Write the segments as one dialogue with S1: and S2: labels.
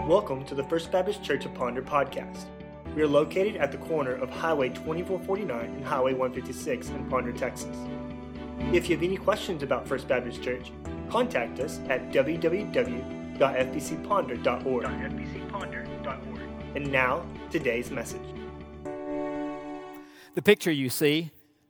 S1: Welcome to the First Baptist Church of Ponder podcast. We are located at the corner of Highway 2449 and Highway 156 in Ponder, Texas. If you have any questions about First Baptist Church, contact us at www.fbcponder.org. And now, today's message.
S2: The picture you see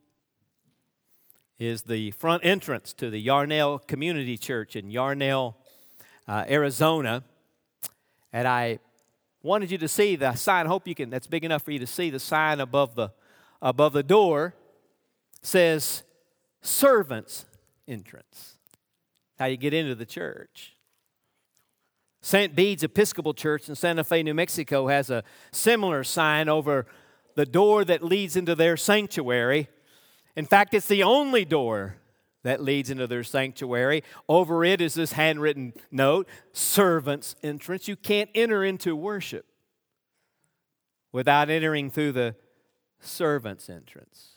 S2: is the front entrance to the Yarnell Community Church in Yarnell, Arizona. And I wanted you to see the sign. I hope you can. That's big enough for you to see the sign above the door. It says servants entrance. How you get into the church. St. Bede's Episcopal Church in Santa Fe, New Mexico has a similar sign over the door that leads into their sanctuary. In fact, it's the only door that leads into their sanctuary. Over it is this handwritten note, servants entrance. You can't enter into worship without entering through the servants entrance.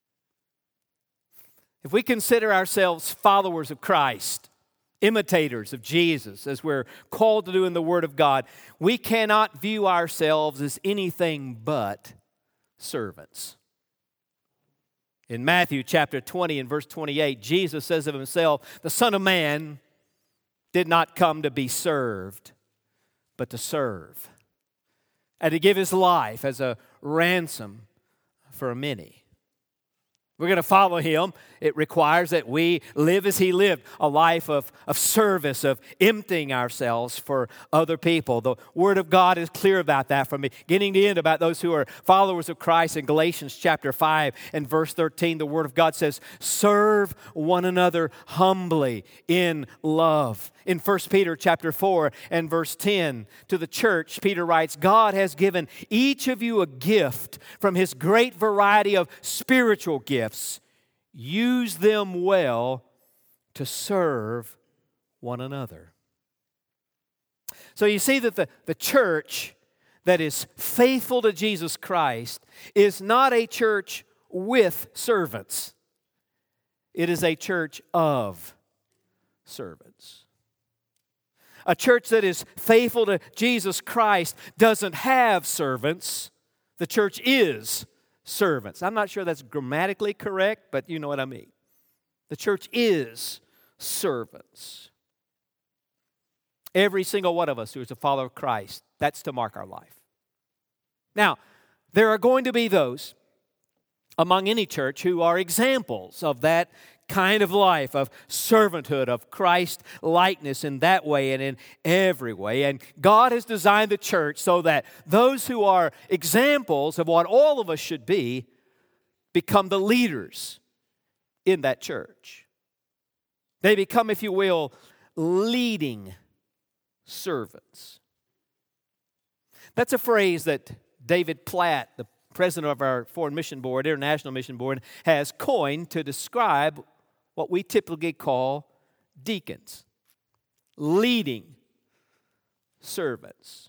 S2: If we consider ourselves followers of Christ, imitators of Jesus, as we're called to do in the Word of God, we cannot view ourselves as anything but servants. In Matthew chapter 20 and verse 28, Jesus says of himself, the Son of Man did not come to be served, but to serve, and to give his life as a ransom for many. We're going to follow him. It requires that we live as he lived, a life of service, of emptying ourselves for other people. The Word of God is clear about that from beginning to end, about those who are followers of Christ. In Galatians chapter 5 and verse 13, the Word of God says, serve one another humbly in love. In 1 Peter chapter 4 and verse 10, to the church, Peter writes, God has given each of you a gift from his great variety of spiritual gifts. Use them well to serve one another. So you see that the church that is faithful to Jesus Christ is not a church with servants. It is a church of servants. A church that is faithful to Jesus Christ doesn't have servants. The church is servants. I'm not sure that's grammatically correct, but you know what I mean. The church is servants. Every single one of us who is a follower of Christ, that's to mark our life. Now, there are going to be those among any church who are examples of that kind of life, of servanthood, of Christ likeness in that way and in every way. And God has designed the church so that those who are examples of what all of us should be become the leaders in that church. They become, if you will, leading servants. That's a phrase that David Platt, the president of our Foreign Mission Board, International Mission Board, has coined to describe what we typically call deacons, leading servants.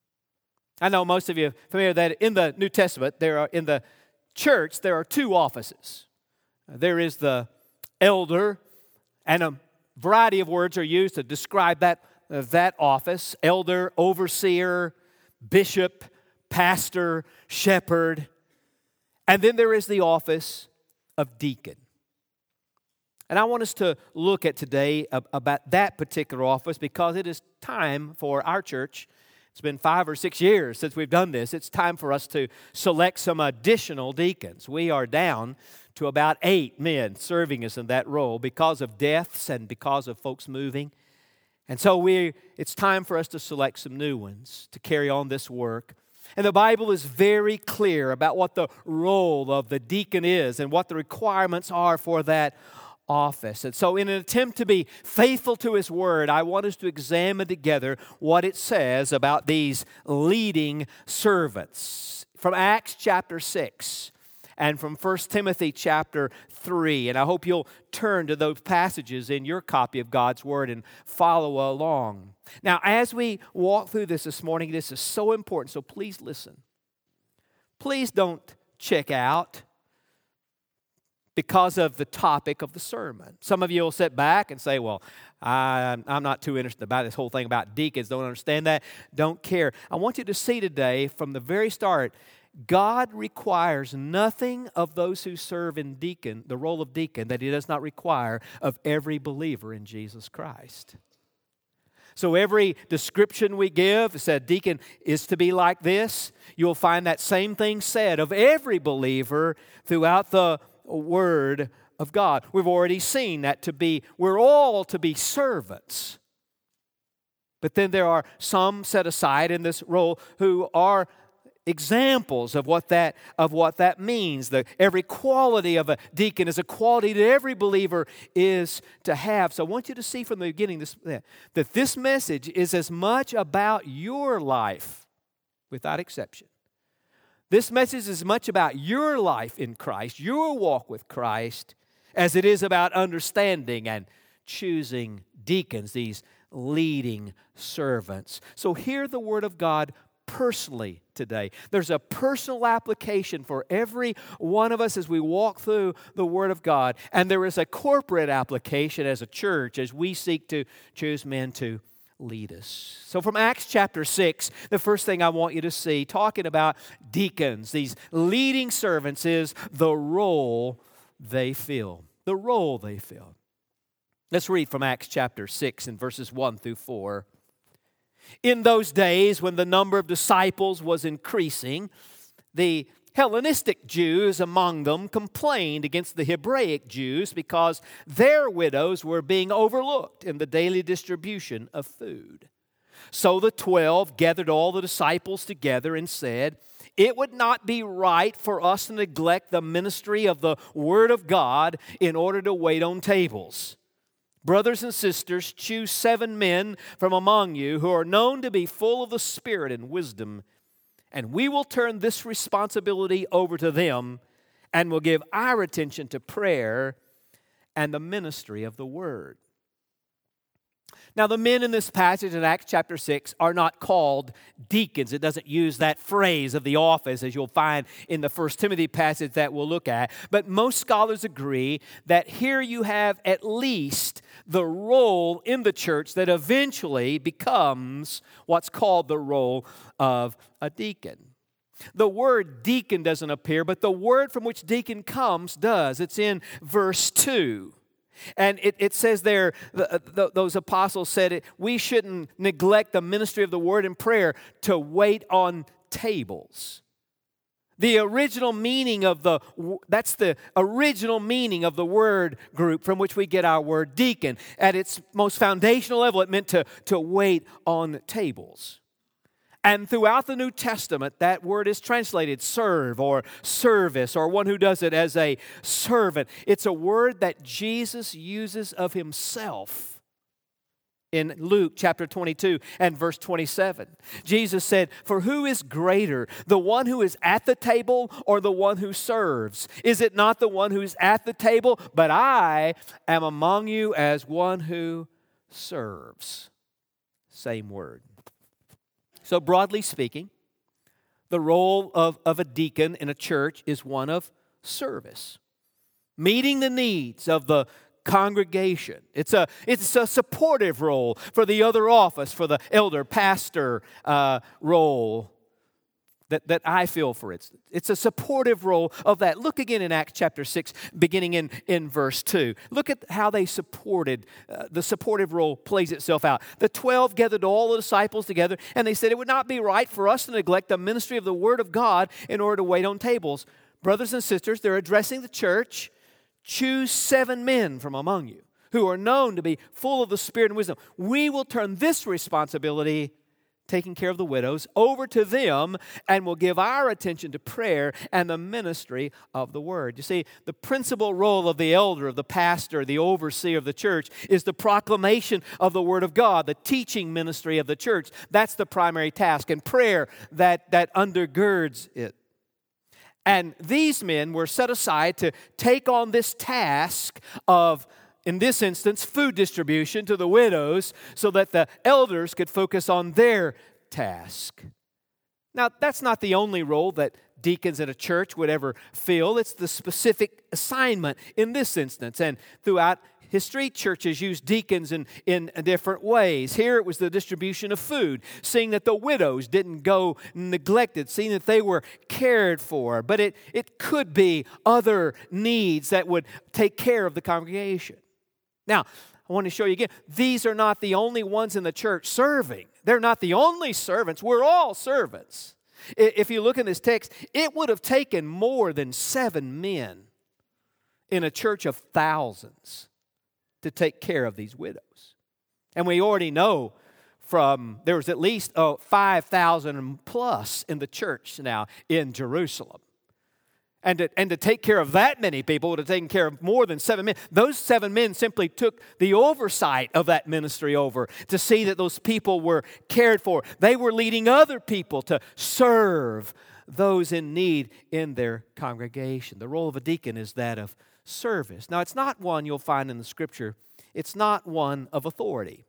S2: I know most of you are familiar that in the New Testament, in the church, there are two offices. There is the elder, and a variety of words are used to describe that office: elder, overseer, bishop, pastor, shepherd. And then there is the office of deacon. And I want us to look at today about that particular office, because it is time for our church. It's been 5 or 6 years since we've done this. It's time for us to select some additional deacons. We are down to about 8 men serving us in that role because of deaths and because of folks moving. And so it's time for us to select some new ones to carry on this work. And the Bible is very clear about what the role of the deacon is and what the requirements are for that office. And so in an attempt to be faithful to His Word, I want us to examine together what it says about these leading servants. From Acts chapter 6 and from 1 Timothy chapter 3. And I hope you'll turn to those passages in your copy of God's Word and follow along. Now, as we walk through this morning, this is so important, so please listen. Please don't check out. because of the topic of the sermon. Some of you will sit back and say, well, I'm not too interested about this whole thing about deacons. Don't understand that. Don't care. I want you to see today from the very start, God requires nothing of those who serve in the role of deacon, that He does not require of every believer in Jesus Christ. So every description we give, said deacon is to be like this, you'll find that same thing said of every believer throughout the Word of God. We've already seen that we're all to be servants. But then there are some set aside in this role who are examples of what that means. Every quality of a deacon is a quality that every believer is to have. So I want you to see from the beginning that this message is as much about your life, without exception. This message is as much about your life in Christ, your walk with Christ, as it is about understanding and choosing deacons, these leading servants. So hear the Word of God personally today. There's a personal application for every one of us as we walk through the Word of God. And there is a corporate application as a church as we seek to choose men to lead us. So from Acts chapter 6, the first thing I want you to see, talking about deacons, these leading servants, is the role they fill. The role they fill. Let's read from Acts chapter 6 and verses 1 through 4. In those days when the number of disciples was increasing, the Hellenistic Jews among them complained against the Hebraic Jews because their widows were being overlooked in the daily distribution of food. So the 12 gathered all the disciples together and said, "It would not be right for us to neglect the ministry of the Word of God in order to wait on tables. Brothers and sisters, choose 7 men from among you who are known to be full of the Spirit and wisdom, and we will turn this responsibility over to them and will give our attention to prayer and the ministry of the Word." Now, the men in this passage in Acts chapter 6 are not called deacons. It doesn't use that phrase of the office as you'll find in the 1 Timothy passage that we'll look at. But most scholars agree that here you have at least the role in the church that eventually becomes what's called the role of a deacon. The word deacon doesn't appear, but the word from which deacon comes does. It's in verse 2. And it says there, those apostles said we shouldn't neglect the ministry of the Word and prayer to wait on tables. The original meaning that's the original meaning of the word group from which we get our word deacon. At its most foundational level, it meant to wait on tables. And throughout the New Testament, that word is translated serve or service or one who does it as a servant. It's a word that Jesus uses of Himself in Luke chapter 22 and verse 27. Jesus said, "For who is greater, the one who is at the table or the one who serves? Is it not the one who is at the table? But I am among you as one who serves." Same word. So broadly speaking, the role of a deacon in a church is one of service, meeting the needs of the congregation. It's a supportive role for the other office, for the elder pastor role that I feel, for instance. It's a supportive role of that. Look again in Acts chapter 6, beginning in verse 2. Look at how they supported, the supportive role plays itself out. The 12 gathered all the disciples together, and they said, "It would not be right for us to neglect the ministry of the Word of God in order to wait on tables." Brothers and sisters, they're addressing the church. Choose 7 men from among you who are known to be full of the Spirit and wisdom. We will turn this responsibility, taking care of the widows, over to them, and will give our attention to prayer and the ministry of the Word. You see, the principal role of the elder, of the pastor, the overseer of the church is the proclamation of the Word of God, the teaching ministry of the church. That's the primary task, and prayer that undergirds it. And these men were set aside to take on this task of, in this instance, food distribution to the widows so that the elders could focus on their task. Now, that's not the only role that deacons at a church would ever fill. It's the specific assignment in this instance. And throughout history, churches used deacons in different ways. Here it was the distribution of food, seeing that the widows didn't go neglected, seeing that they were cared for. But it could be other needs that would take care of the congregation. Now, I want to show you again, these are not the only ones in the church serving. They're not the only servants. We're all servants. If you look in this text, it would have taken more than 7 men in a church of thousands to take care of these widows. And we already know there was at least 5,000 plus in the church now in Jerusalem. And to take care of that many people would have taken care of more than 7 men. Those 7 men simply took the oversight of that ministry over to see that those people were cared for. They were leading other people to serve those in need in their congregation. The role of a deacon is that of service. Now, it's not one you'll find in the Scripture. It's not one of authority.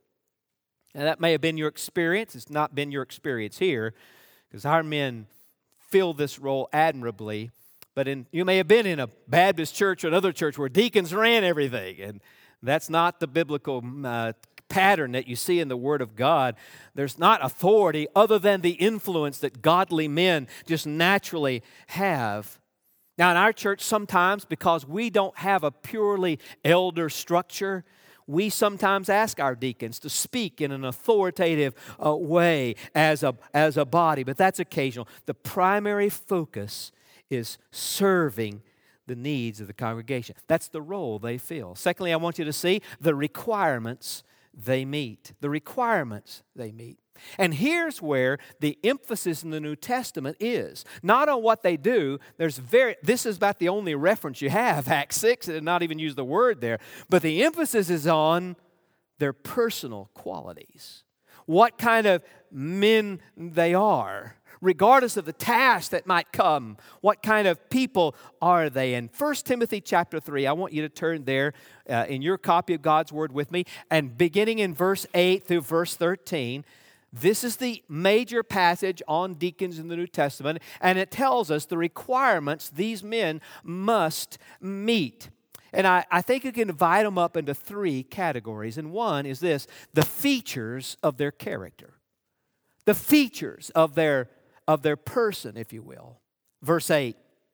S2: And that may have been your experience. It's not been your experience here, because our men fill this role admirably. But you may have been in a Baptist church or another church where deacons ran everything, and that's not the biblical pattern that you see in the Word of God. There's not authority other than the influence that godly men just naturally have. Now, in our church, sometimes, because we don't have a purely elder structure, we sometimes ask our deacons to speak in an authoritative way as a body, but that's occasional. The primary focus is serving the needs of the congregation. That's the role they fill. Secondly, I want you to see the requirements they meet. The requirements they meet. And here's where the emphasis in the New Testament is. Not on what they do. This is about the only reference you have, Acts 6, and not even use the word there. But the emphasis is on their personal qualities. What kind of men they are. Regardless of the task that might come, what kind of people are they? In 1 Timothy chapter 3, I want you to turn there in your copy of God's Word with me, and beginning in verse 8 through verse 13, this is the major passage on deacons in the New Testament, and it tells us the requirements these men must meet. And I think you can divide them up into 3 categories, and one is this: the features of their character. The features of their person, if you will. Verse 8,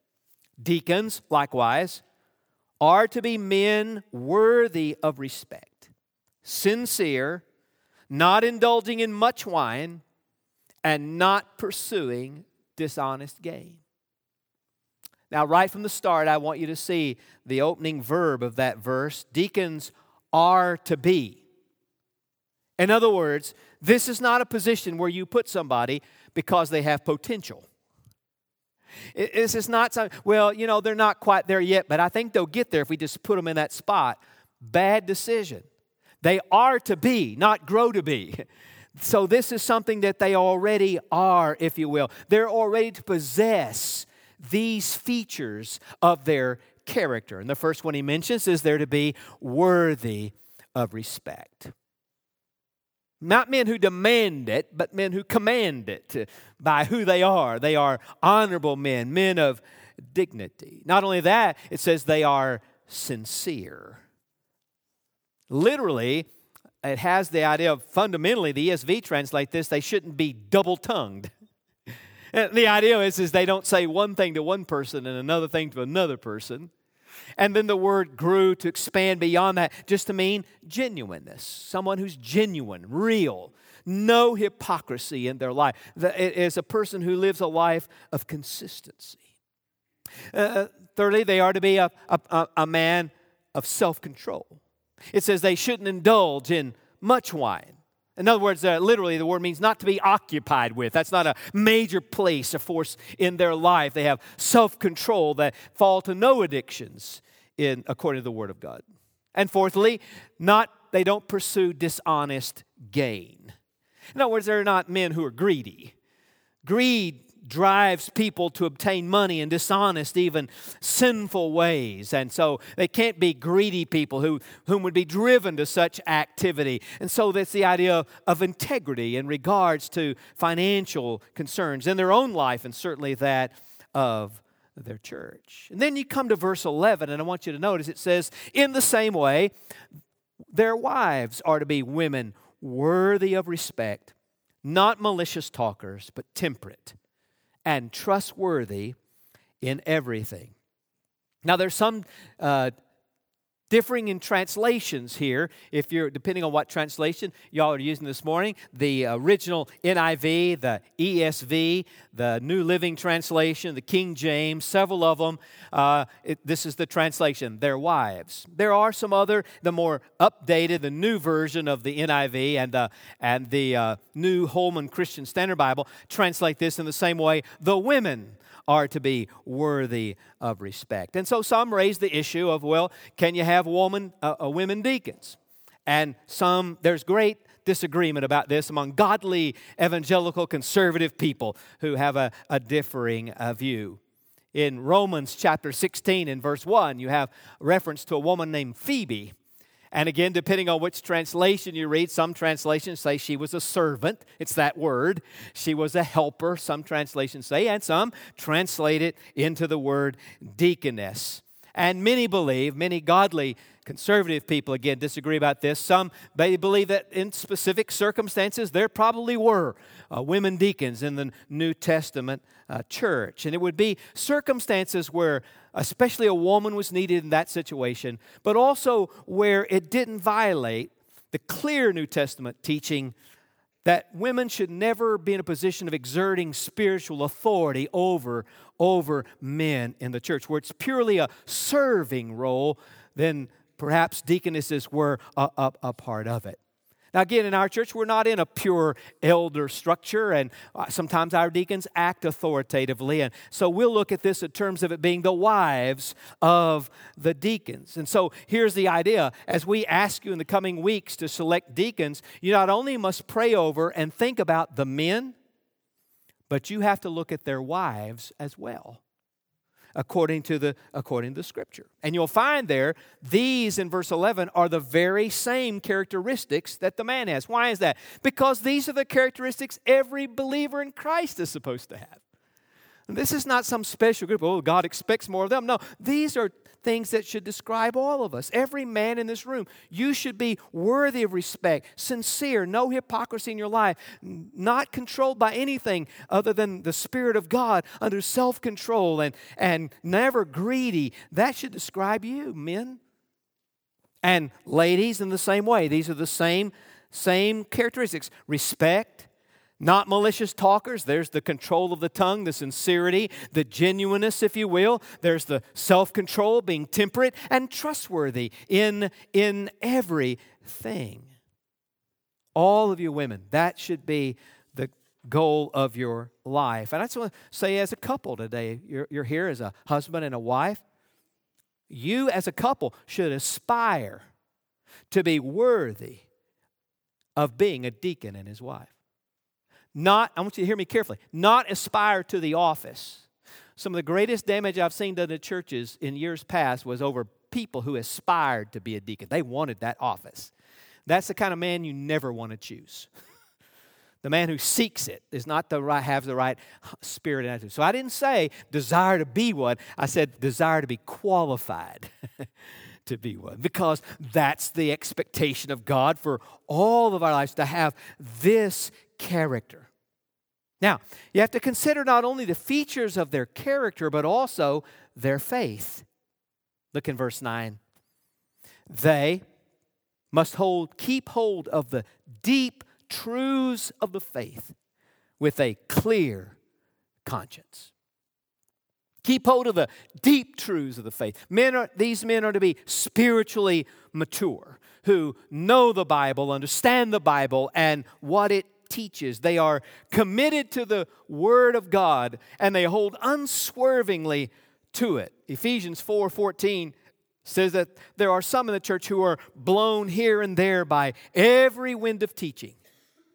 S2: deacons, likewise, are to be men worthy of respect, sincere, not indulging in much wine, and not pursuing dishonest gain. Now, right from the start, I want you to see the opening verb of that verse. Deacons are to be. In other words, this is not a position where you put somebody because they have potential. This is not something, they're not quite there yet, but I think they'll get there if we just put them in that spot. Bad decision. They are to be, not grow to be. So this is something that they already are, if you will. They're already to possess these features of their character. And the first one he mentions is they're to be worthy of respect. Not men who demand it, but men who command it by who they are. They are honorable men, men of dignity. Not only that, it says they are sincere. Literally, it has the idea of, fundamentally, the ESV translates this, they shouldn't be double-tongued. The idea is they don't say one thing to one person and another thing to another person. And then the word grew to expand beyond that just to mean genuineness. Someone who's genuine, real, no hypocrisy in their life. It is a person who lives a life of consistency. Thirdly, they are to be a man of self-control. It says they shouldn't indulge in much wine. In other words, literally the word means not to be occupied with. That's not a major place, a force in their life. They have self-control that fall to no addictions according to the Word of God. And fourthly, they don't pursue dishonest gain. In other words, they're not men who are greedy. Greed drives people to obtain money in dishonest, even sinful ways. And so they can't be greedy people whom would be driven to such activity. And so that's the idea of integrity in regards to financial concerns in their own life and certainly that of their church. And then you come to verse 11, and I want you to notice it says, in the same way, their wives are to be women worthy of respect, not malicious talkers, but temperate and trustworthy in everything. Now, there's some differing in translations here. If you're, depending on what translation y'all are using this morning, the original NIV, the ESV, the New Living Translation, the King James, several of them, this is the translation, their wives. There are some other, the more updated, the new version of the NIV and the New Holman Christian Standard Bible translate this in the same way, the women are to be worthy of respect. And so some raise the issue of, well, can you have women deacons? And there's great disagreement about this among godly, evangelical, conservative people who have a differing view. In Romans chapter 16 and verse 1, you have reference to a woman named Phoebe. And again, depending on which translation you read, some translations say she was a servant. It's that word. She was a helper, some translations say, and some translate it into the word deaconess. And many godly conservative people, again, disagree about this. Some they believe that in specific circumstances, there probably were women deacons in the New Testament church. And it would be circumstances where especially a woman was needed in that situation, but also where it didn't violate the clear New Testament teaching that women should never be in a position of exerting spiritual authority over men in the church. Where it's purely a serving role, then perhaps deaconesses were a part of it. Now again, in our church, we're not in a pure elder structure, and sometimes our deacons act authoritatively, and so we'll look at this in terms of it being the wives of the deacons. And so here's the idea. As we ask you in the coming weeks to select deacons, you not only must pray over and think about the men, but you have to look at their wives as well, according to the Scripture. And you'll find there, these in verse 11 are the very same characteristics that the man has. Why is that? Because these are the characteristics every believer in Christ is supposed to have. And this is not some special group, oh, God expects more of them. No, these are things that should describe all of us. Every man in this room, you should be worthy of respect, sincere, no hypocrisy in your life, not controlled by anything other than the Spirit of God, under self-control and never greedy. That should describe you, men. And ladies, in the same way. These are the same characteristics. Respect. Not malicious talkers. There's the control of the tongue, the sincerity, the genuineness, if you will. There's the self-control, being temperate and trustworthy in everything. All of you women, that should be the goal of your life. And I just want to say, as a couple today, you're here as a husband and a wife. You as a couple should aspire to be worthy of being a deacon and his wife. I want you to hear me carefully, not aspire to the office. Some of the greatest damage I've seen done to churches in years past was over people who aspired to be a deacon. They wanted that office. That's the kind of man you never want to choose. The man who seeks it is not have the right spirit and attitude. So I didn't say desire to be one. I said desire to be qualified to be one. Because that's the expectation of God for all of our lives, to have this character. Now, you have to consider not only the features of their character, but also their faith. Look in verse 9. They must keep hold of the deep truths of the faith with a clear conscience. Keep hold of the deep truths of the faith. These men are to be spiritually mature, who know the Bible, understand the Bible, and what it teaches. They are committed to the Word of God, and they hold unswervingly to it. Ephesians 4:14 says that there are some in the church who are blown here and there by every wind of teaching,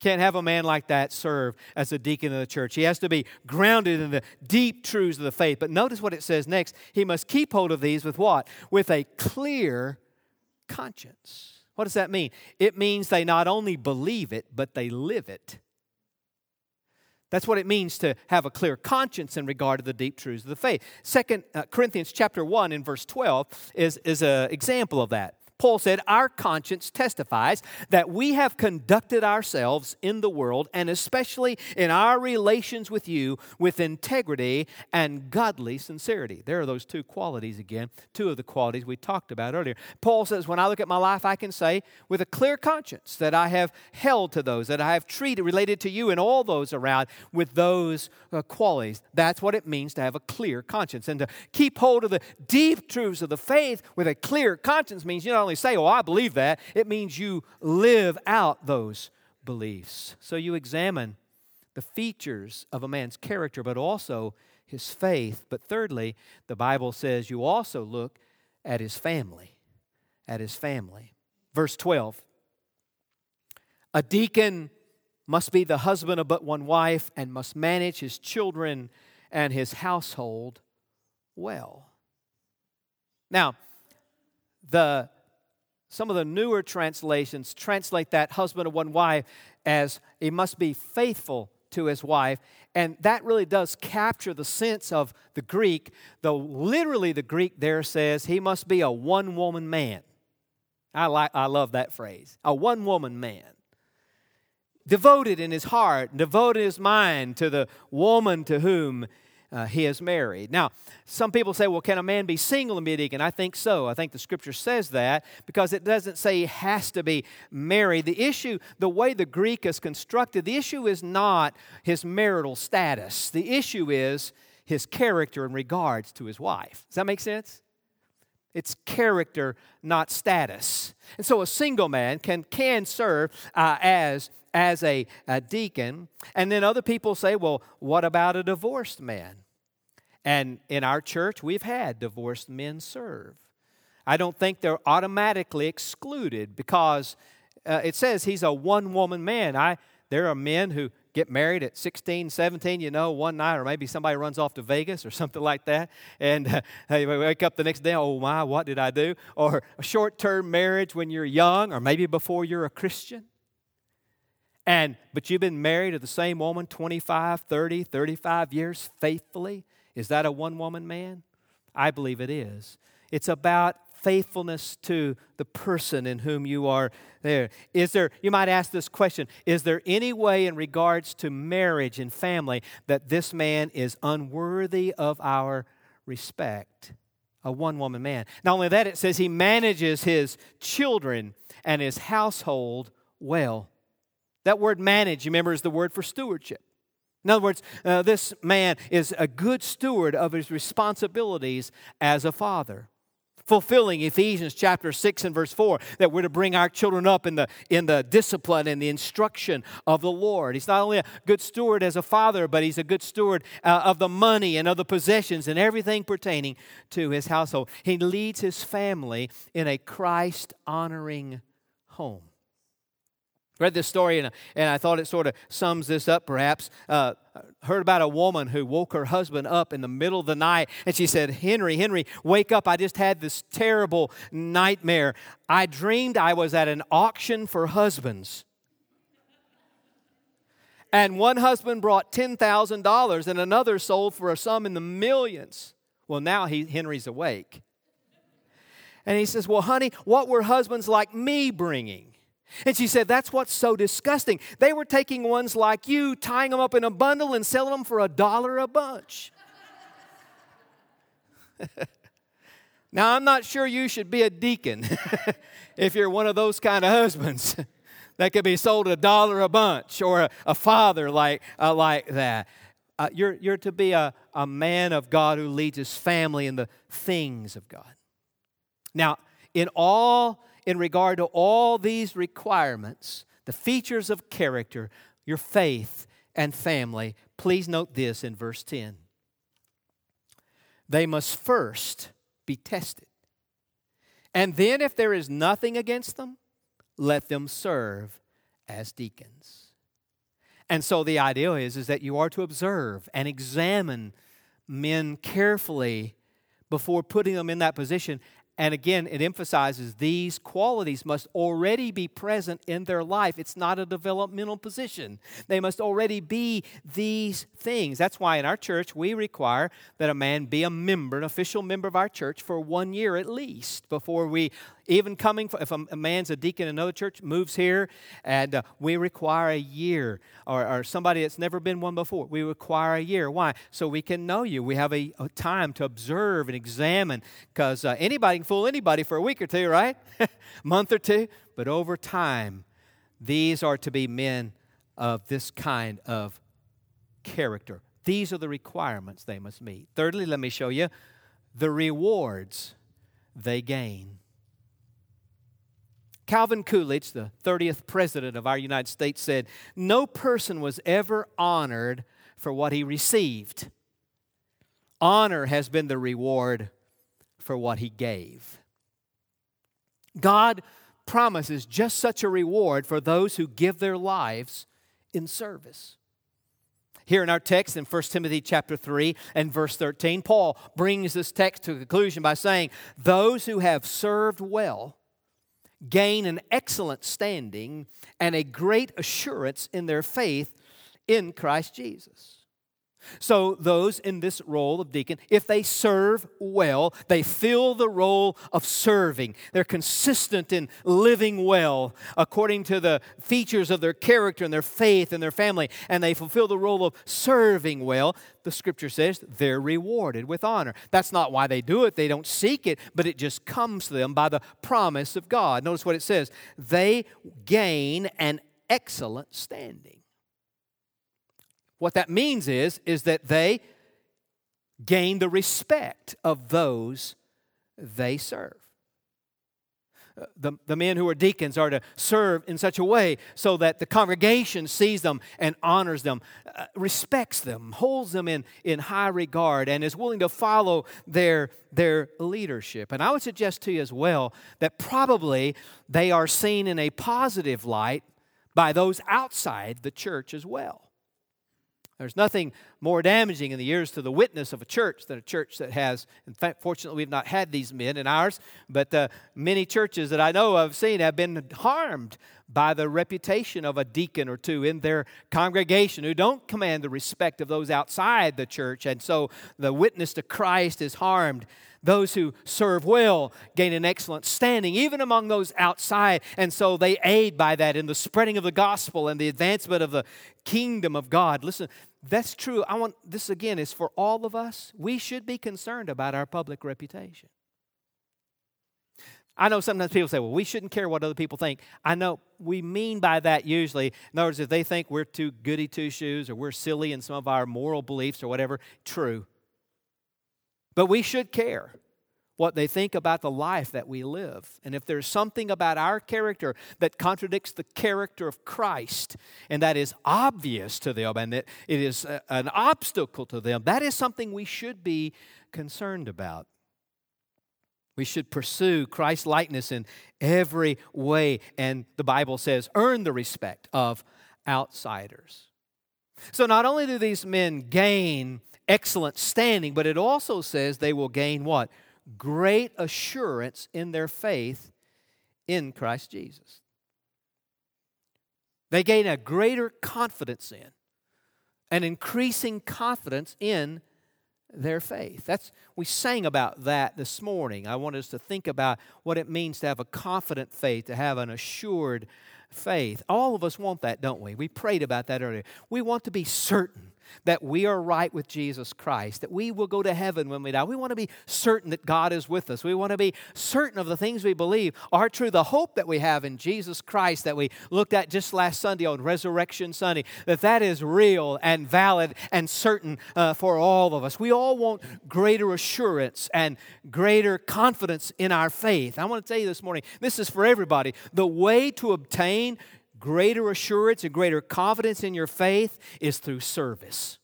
S2: Can't have a man like that serve as a deacon in the church. He has to be grounded in the deep truths of the faith. But notice what it says next. He must keep hold of these with what? With a clear conscience. What does that mean? It means they not only believe it, but they live it. That's what it means to have a clear conscience in regard to the deep truths of the faith. 2 Corinthians chapter 1 in verse 12 is an example of that. Paul said, our conscience testifies that we have conducted ourselves in the world, and especially in our relations with you, with integrity and godly sincerity. There are those two qualities again, two of the qualities we talked about earlier. Paul says, when I look at my life, I can say with a clear conscience that I have held to those, that I have treated, related to you and all those around with those qualities. That's what it means to have a clear conscience. And to keep hold of the deep truths of the faith with a clear conscience means you not only say, oh, I believe that, it means you live out those beliefs. So you examine the features of a man's character, but also his faith. But thirdly, the Bible says you also look at his family. At his family. Verse 12. A deacon must be the husband of but one wife and must manage his children and his household well. Now, some of the newer translations translate that husband of one wife as he must be faithful to his wife. And that really does capture the sense of the Greek, though literally the Greek there says he must be a one-woman man. I love that phrase, a one-woman man. Devoted in his heart, devoted his mind to the woman to whom he is married. Now, some people say, well, can a man be single and be a deacon? I think so. I think the Scripture says that because it doesn't say he has to be married. The issue, the way the Greek is constructed, the issue is not his marital status. The issue is his character in regards to his wife. Does that make sense? It's character, not status. And so a single man can serve as a deacon. And then other people say, well, what about a divorced man? And in our church, we've had divorced men serve. I don't think they're automatically excluded because it says he's a one-woman man. There are men who get married at 16, 17, one night, or maybe somebody runs off to Vegas or something like that, and they wake up the next day, oh my, what did I do? Or a short-term marriage when you're young, or maybe before you're a Christian. But you've been married to the same woman 25, 30, 35 years faithfully. Is that a one-woman man? I believe it is. It's about faithfulness to the person in whom you are there. You might ask this question, is there any way in regards to marriage and family that this man is unworthy of our respect? A one-woman man. Not only that, it says he manages his children and his household well. That word manage, you remember, is the word for stewardship. In other words, this man is a good steward of his responsibilities as a father. Fulfilling Ephesians chapter 6 and verse 4, that we're to bring our children up in the discipline and the instruction of the Lord. He's not only a good steward as a father, but he's a good steward of the money and of the possessions and everything pertaining to his household. He leads his family in a Christ-honoring home. Read this story, and I thought it sort of sums this up perhaps. Heard about a woman who woke her husband up in the middle of the night, and she said, Henry, wake up. I just had this terrible nightmare. I dreamed I was at an auction for husbands. And one husband brought $10,000, and another sold for a sum in the millions. Well, now Henry's awake. And he says, well, honey, what were husbands like me bringing? And she said, that's what's so disgusting. They were taking ones like you, tying them up in a bundle and selling them for $1 a bunch. Now, I'm not sure you should be a deacon if you're one of those kind of husbands that could be sold $1 a bunch, or a father like that. You're to be a man of God who leads his family in the things of God. Now, in regard to all these requirements, the features of character, your faith and family, please note this in verse 10. They must first be tested. And then if there is nothing against them, let them serve as deacons. And so the idea is that you are to observe and examine men carefully before putting them in that position. And again, it emphasizes these qualities must already be present in their life. It's not a developmental position. They must already be these things. That's why in our church we require that a man be a member, an official member of our church for 1 year at least before we even if a man's a deacon in another church, moves here, and we require a year, or somebody that's never been one before, we require a year. Why? So we can know you. We have a time to observe and examine, because anybody can fool anybody for a week or two, right? Month or two. But over time, these are to be men of this kind of character. These are the requirements they must meet. Thirdly, let me show you the rewards they gain. Calvin Coolidge, the 30th president of our United States, said, "No person was ever honored for what he received. Honor has been the reward for what he gave." God promises just such a reward for those who give their lives in service. Here in our text in 1 Timothy chapter 3 and verse 13, Paul brings this text to a conclusion by saying, "Those who have served well gain an excellent standing and a great assurance in their faith in Christ Jesus." So those in this role of deacon, if they serve well, they fill the role of serving. They're consistent in living well according to the features of their character and their faith and their family, and they fulfill the role of serving well. The Scripture says they're rewarded with honor. That's not why they do it. They don't seek it, but it just comes to them by the promise of God. Notice what it says. They gain an excellent standing. What that means is that they gain the respect of those they serve. The men who are deacons are to serve in such a way so that the congregation sees them and honors them, respects them, holds them in high regard, and is willing to follow their leadership. And I would suggest to you as well that probably they are seen in a positive light by those outside the church as well. There's nothing more damaging in the years to the witness of a church than a church that has, in fact, fortunately we've not had these men in ours, but many churches that I know of seen have been harmed by the reputation of a deacon or two in their congregation who don't command the respect of those outside the church, and so the witness to Christ is harmed. Those who serve well gain an excellent standing, even among those outside, and so they aid by that in the spreading of the gospel and the advancement of the kingdom of God. Listen, that's true. This again is for all of us. We should be concerned about our public reputation. I know sometimes people say, well, we shouldn't care what other people think. I know we mean by that usually, in other words, if they think we're too goody two-shoes or we're silly in some of our moral beliefs or whatever, true. But we should care what they think about the life that we live. And if there's something about our character that contradicts the character of Christ, and that is obvious to them, and that it is an obstacle to them, that is something we should be concerned about. We should pursue Christ's likeness in every way, and the Bible says, earn the respect of outsiders. So not only do these men gain excellent standing, but it also says they will gain what? Great assurance in their faith in Christ Jesus. They gain a greater confidence in, an increasing confidence in their faith. We sang about that this morning. I want us to think about what it means to have a confident faith, to have an assured faith. All of us want that, don't we? We prayed about that earlier. We want to be certain that we are right with Jesus Christ, that we will go to heaven when we die. We want to be certain that God is with us. We want to be certain of the things we believe are true. The hope that we have in Jesus Christ that we looked at just last Sunday on Resurrection Sunday, that is real and valid and certain for all of us. We all want greater assurance and greater confidence in our faith. I want to tell you this morning, this is for everybody. The way to obtain greater assurance and greater confidence in your faith is through service.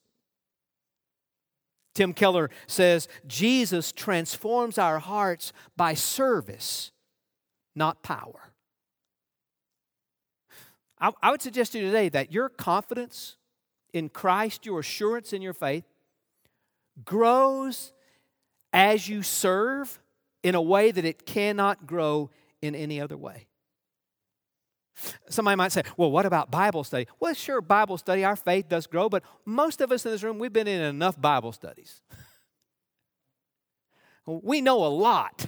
S2: Tim Keller says, Jesus transforms our hearts by service, not power. I would suggest to you today that your confidence in Christ, your assurance in your faith, grows as you serve in a way that it cannot grow in any other way. Somebody might say, well, what about Bible study? Well, sure, Bible study, our faith does grow, but most of us in this room, we've been in enough Bible studies. We know a lot.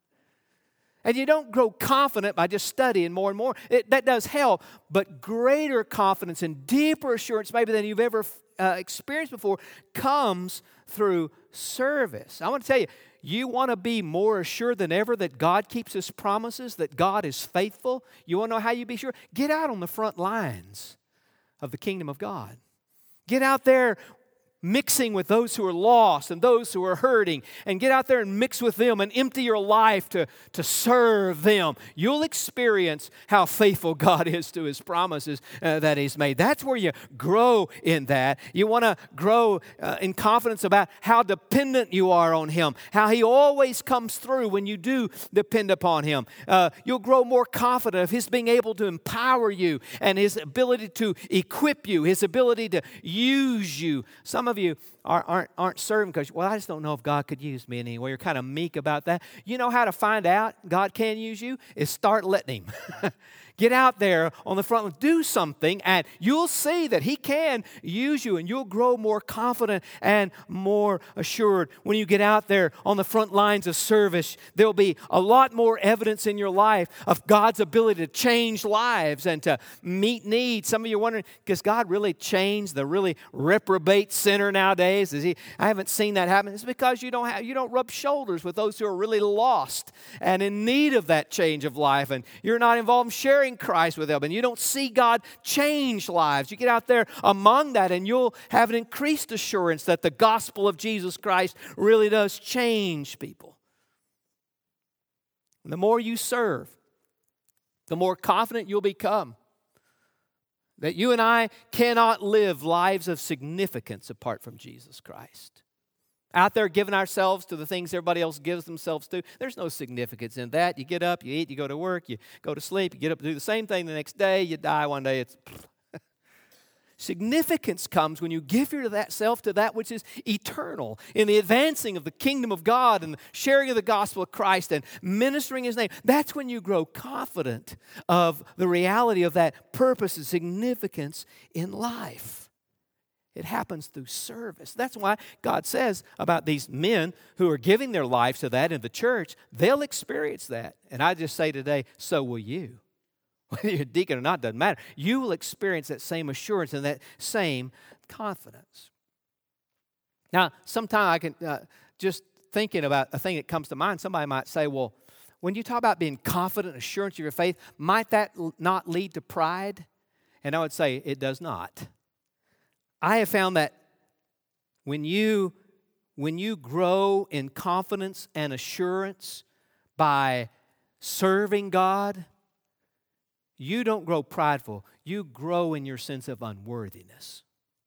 S2: And you don't grow confident by just studying more and more. That does help, but greater confidence and deeper assurance maybe than you've ever experienced before comes through service. I want to tell you, you want to be more assured than ever that God keeps His promises, that God is faithful. You want to know how you be sure? Get out on the front lines of the kingdom of God. Get out there mixing with those who are lost and those who are hurting, and get out there and mix with them and empty your life to serve them. You'll experience how faithful God is to His promises that He's made. That's where you grow in that. You want to grow in confidence about how dependent you are on Him, how He always comes through when you do depend upon Him. You'll grow more confident of His being able to empower you and His ability to equip you, His ability to use you. Some of you aren't serving because, well, I just don't know if God could use me anyway. You're kind of meek about that. You know how to find out God can use you? Is start letting Him. Get out there on the front, do something, and you'll see that He can use you, and you'll grow more confident and more assured. When you get out there on the front lines of service, there'll be a lot more evidence in your life of God's ability to change lives and to meet needs. Some of you are wondering, does God really change the really reprobate sinner nowadays? I haven't seen that happen. It's because you don't rub shoulders with those who are really lost and in need of that change of life, and you're not involved in sharing Christ with them, and you don't see God change lives. You get out there among that, and you'll have an increased assurance that the gospel of Jesus Christ really does change people. And the more you serve, the more confident you'll become that you and I cannot live lives of significance apart from Jesus Christ. Out there giving ourselves to the things everybody else gives themselves to, there's no significance in that. You get up, you eat, you go to work, you go to sleep, you get up to do the same thing the next day, you die one day. It's significance comes when you give yourself to that which is eternal, in the advancing of the kingdom of God and the sharing of the gospel of Christ and ministering His name. That's when you grow confident of the reality of that purpose and significance in life. It happens through service. That's why God says about these men who are giving their lives to that in the church, they'll experience that. And I just say today, so will you. Whether you're a deacon or not, doesn't matter. You will experience that same assurance and that same confidence. Now, sometimes I can, just thinking about a thing that comes to mind, somebody might say, well, when you talk about being confident, assurance of your faith, might that not lead to pride? And I would say it does not. I have found that when you grow in confidence and assurance by serving God, you don't grow prideful. You grow in your sense of unworthiness.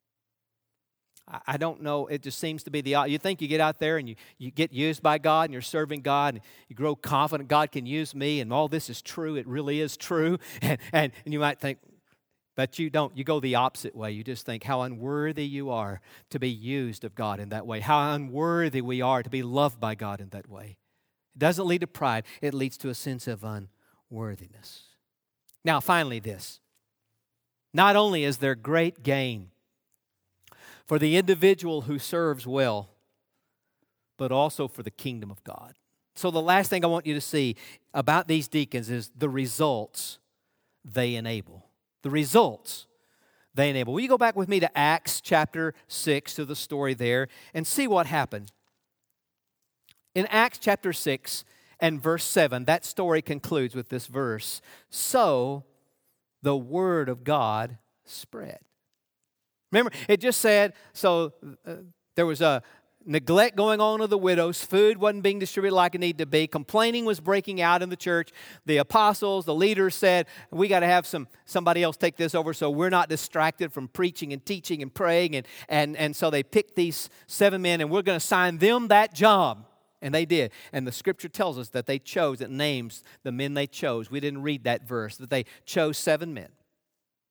S2: I don't know. It just seems to be you think you get out there and you get used by God and you're serving God and you grow confident God can use me and all this is true. It really is true. And you might think, but you don't. You go the opposite way. You just think how unworthy you are to be used of God in that way. How unworthy we are to be loved by God in that way. It doesn't lead to pride. It leads to a sense of unworthiness. Now, finally, this. Not only is there great gain for the individual who serves well, but also for the kingdom of God. So the last thing I want you to see about these deacons is the results they enable. The results they enable. Will you go back with me to Acts chapter 6, to the story there, and see what happened? In Acts chapter 6 and verse 7, that story concludes with this verse. So the word of God spread. Remember, it just said, there was a neglect going on of the widows. Food wasn't being distributed like it needed to be. Complaining was breaking out in the church. The apostles, the leaders said, we got to have somebody else take this over so we're not distracted from preaching and teaching and praying. And so they picked these 7 men and we're going to assign them that job. And they did. And the scripture tells us that they chose, it names the men they chose. We didn't read that verse, that they chose 7 men.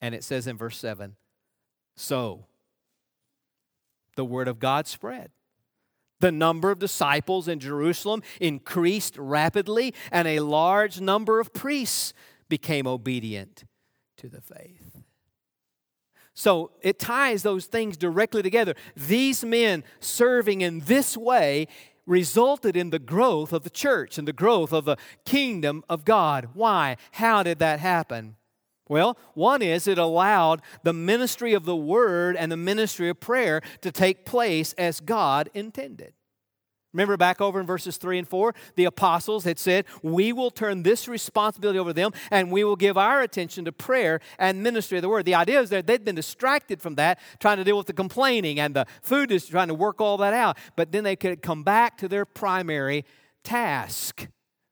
S2: And it says in verse 7, so the word of God spread. The number of disciples in Jerusalem increased rapidly, and a large number of priests became obedient to the faith. So it ties those things directly together. These men serving in this way resulted in the growth of the church and the growth of the kingdom of God. Why? How did that happen? Well, one is it allowed the ministry of the word and the ministry of prayer to take place as God intended. Remember back over in verses 3 and 4, the apostles had said, we will turn this responsibility over to them and we will give our attention to prayer and ministry of the word. The idea is that they'd been distracted from that, trying to deal with the complaining and the food is trying to work all that out. But then they could come back to their primary task.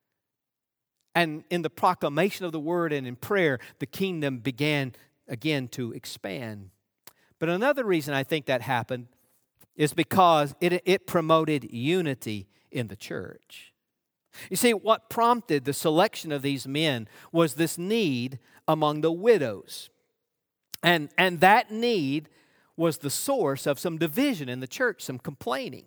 S2: And in the proclamation of the word and in prayer, the kingdom began again to expand. But another reason I think that happened is because it promoted unity in the church. You see, what prompted the selection of these men was this need among the widows. And that need was the source of some division in the church, some complaining.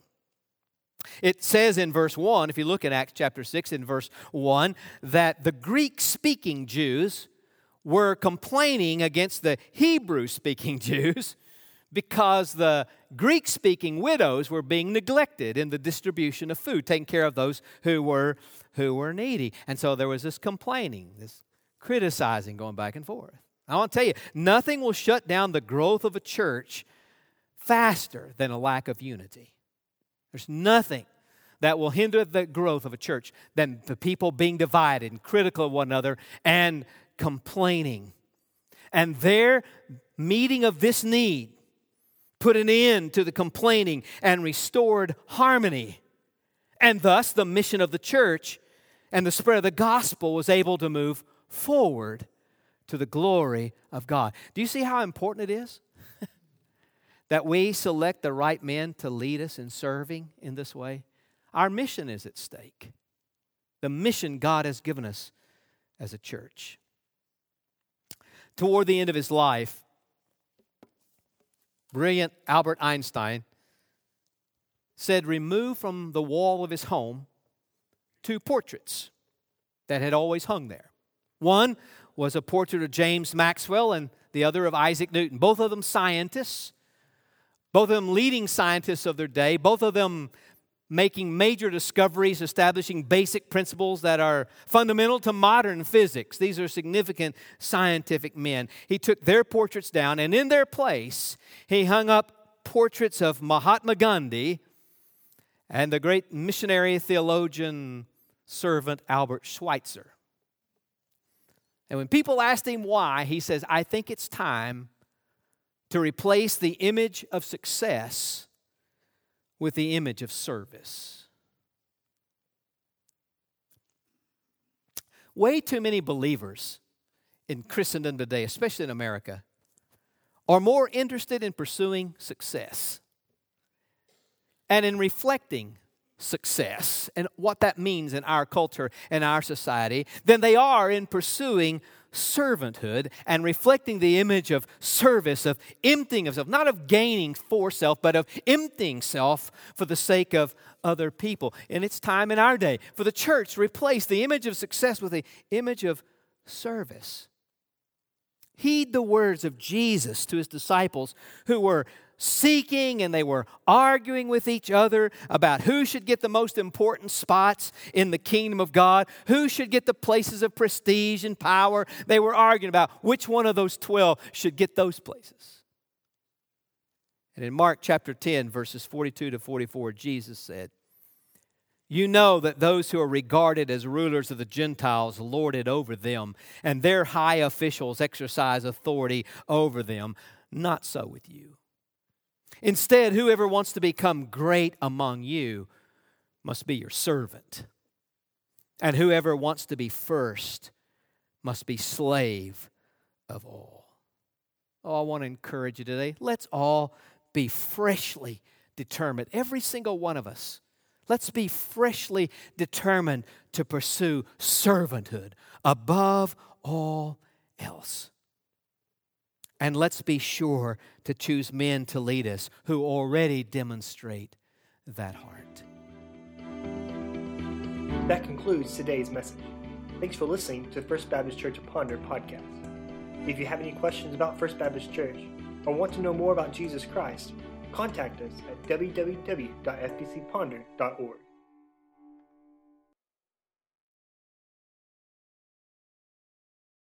S2: It says in verse 1, if you look at Acts chapter 6 in verse 1, that the Greek-speaking Jews were complaining against the Hebrew-speaking Jews because the Greek-speaking widows were being neglected in the distribution of food, taking care of those who were needy. And so there was this complaining, this criticizing going back and forth. I want to tell you, nothing will shut down the growth of a church faster than a lack of unity. There's nothing that will hinder the growth of a church than the people being divided and critical of one another and complaining. And their meeting of this need put an end to the complaining and restored harmony. And thus the mission of the church and the spread of the gospel was able to move forward to the glory of God. Do you see how important it is that we select the right men to lead us in serving in this way? Our mission is at stake. The mission God has given us as a church. Toward the end of his life, brilliant Albert Einstein said, remove from the wall of his home 2 portraits that had always hung there. One was a portrait of James Maxwell and the other of Isaac Newton. Both of them scientists, both of them leading scientists of their day, both of them making major discoveries, establishing basic principles that are fundamental to modern physics. These are significant scientific men. He took their portraits down, and in their place, he hung up portraits of Mahatma Gandhi and the great missionary, theologian, servant Albert Schweitzer. And when people asked him why, he says, I think it's time to replace the image of success with the image of service. Way too many believers in Christendom today, especially in America, are more interested in pursuing success and in reflecting success and what that means in our culture and our society than they are in pursuing servanthood and reflecting the image of service, of emptying of self, not of gaining for self, but of emptying self for the sake of other people. And it's time in our day for the church to replace the image of success with the image of service. Heed the words of Jesus to his disciples who were seeking and they were arguing with each other about who should get the most important spots in the kingdom of God, who should get the places of prestige and power. They were arguing about which one of those 12 should get those places. And in Mark chapter 10, verses 42 to 44, Jesus said, you know that those who are regarded as rulers of the Gentiles lord it over them, and their high officials exercise authority over them. Not so with you. Instead, whoever wants to become great among you must be your servant. And whoever wants to be first must be slave of all. Oh, I want to encourage you today. Let's all be freshly determined. Every single one of us. Let's be freshly determined to pursue servanthood above all else. And let's be sure to choose men to lead us who already demonstrate that heart.
S1: That concludes today's message. Thanks for listening to the First Baptist Church of Ponder podcast. If you have any questions about First Baptist Church or want to know more about Jesus Christ, contact us at www.fbcponder.org.